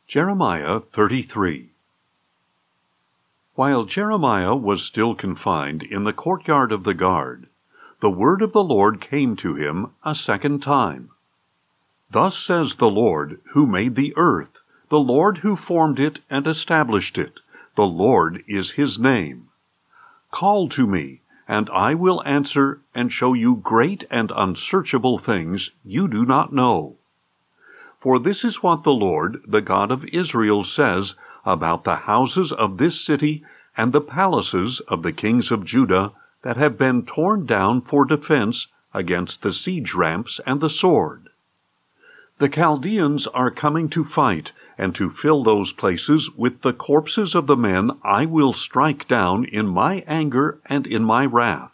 Jeremiah 33. While Jeremiah was still confined in the courtyard of the guard, the word of the Lord came to him a second time. Thus says the Lord, who made the earth, the Lord who formed it and established it. The Lord is his name. Call to me, and I will answer and show you great and unsearchable things you do not know. For this is what the Lord, the God of Israel, says about the houses of this city and the palaces of the kings of Judah that have been torn down for defense against the siege ramps and the sword. The Chaldeans are coming to fight and to fill those places with the corpses of the men I will strike down in my anger and in my wrath.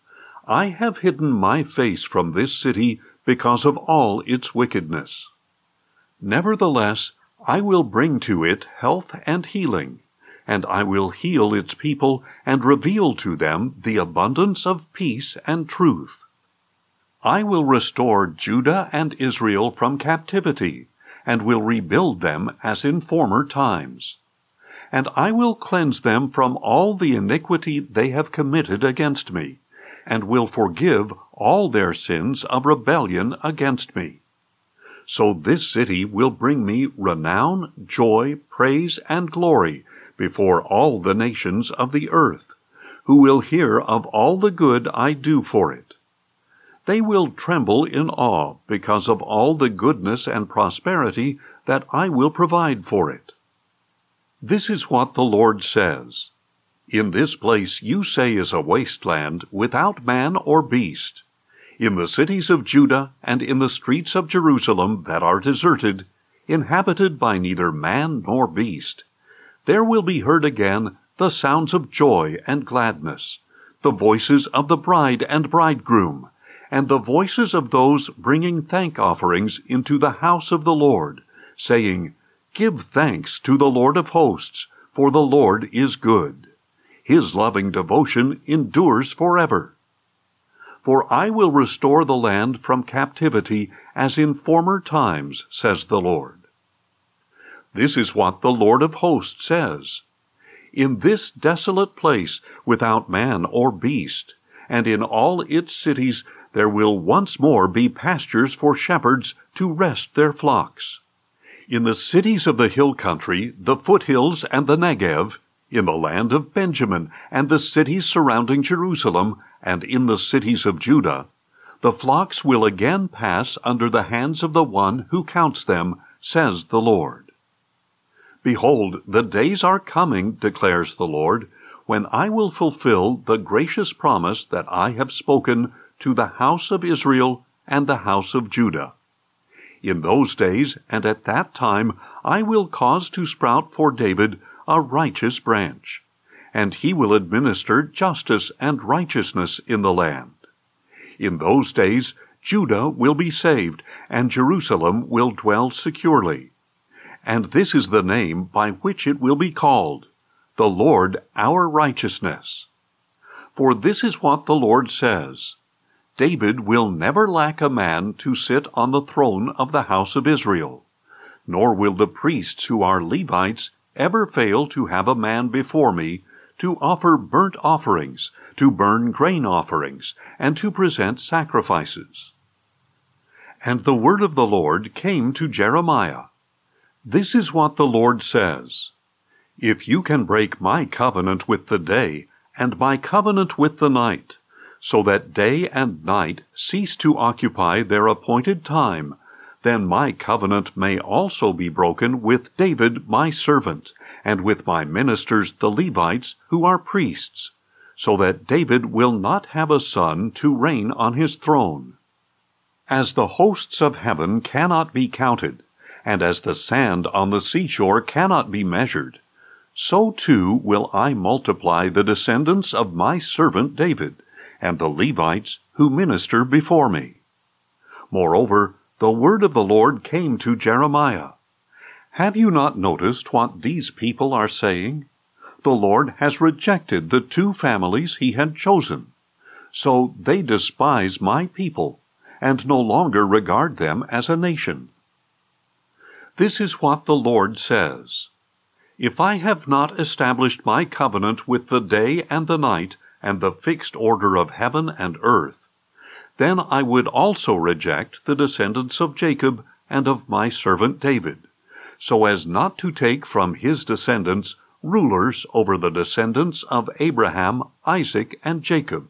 I have hidden my face from this city because of all its wickedness. Nevertheless, I will bring to it health and healing, and I will heal its people and reveal to them the abundance of peace and truth. I will restore Judah and Israel from captivity, and will rebuild them as in former times. And I will cleanse them from all the iniquity they have committed against me, and will forgive all their sins of rebellion against me. So this city will bring me renown, joy, praise, and glory before all the nations of the earth, who will hear of all the good I do for it. They will tremble in awe because of all the goodness and prosperity that I will provide for it. This is what the Lord says. In this place you say is a wasteland without man or beast. In the cities of Judah and in the streets of Jerusalem that are deserted, inhabited by neither man nor beast, there will be heard again the sounds of joy and gladness, the voices of the bride and bridegroom, and the voices of those bringing thank offerings into the house of the Lord, saying, Give thanks to the Lord of hosts, for the Lord is good. His loving devotion endures forever. For I will restore the land from captivity as in former times, says the Lord. This is what the Lord of hosts says. In this desolate place, without man or beast, and in all its cities, there will once more be pastures for shepherds to rest their flocks. In the cities of the hill country, the foothills and the Negev, in the land of Benjamin and the cities surrounding Jerusalem, and in the cities of Judah, the flocks will again pass under the hands of the one who counts them, says the Lord. Behold, the days are coming, declares the Lord, when I will fulfill the gracious promise that I have spoken to the house of Israel and the house of Judah. In those days and at that time I will cause to sprout for David a righteous branch, and he will administer justice and righteousness in the land. In those days Judah will be saved, and Jerusalem will dwell securely. And this is the name by which it will be called, the Lord our righteousness. For this is what the Lord says, David will never lack a man to sit on the throne of the house of Israel, nor will the priests who are Levites ever fail to have a man before me to offer burnt offerings, to burn grain offerings, and to present sacrifices. And the word of the Lord came to Jeremiah. This is what the Lord says, If you can break my covenant with the day, and my covenant with the night, so that day and night cease to occupy their appointed time, then my covenant may also be broken with David my servant, and with my ministers the Levites, who are priests, so that David will not have a son to reign on his throne. As the hosts of heaven cannot be counted, and as the sand on the seashore cannot be measured, so too will I multiply the descendants of my servant David, and the Levites who minister before me. Moreover, the word of the Lord came to Jeremiah. Have you not noticed what these people are saying? The Lord has rejected the two families he had chosen. So they despise my people, and no longer regard them as a nation. This is what the Lord says. If I have not established my covenant with the day and the night and the fixed order of heaven and earth, then I would also reject the descendants of Jacob and of my servant David, so as not to take from his descendants rulers over the descendants of Abraham, Isaac, and Jacob.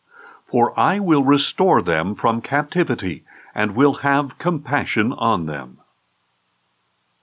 For I will restore them from captivity, and will have compassion on them.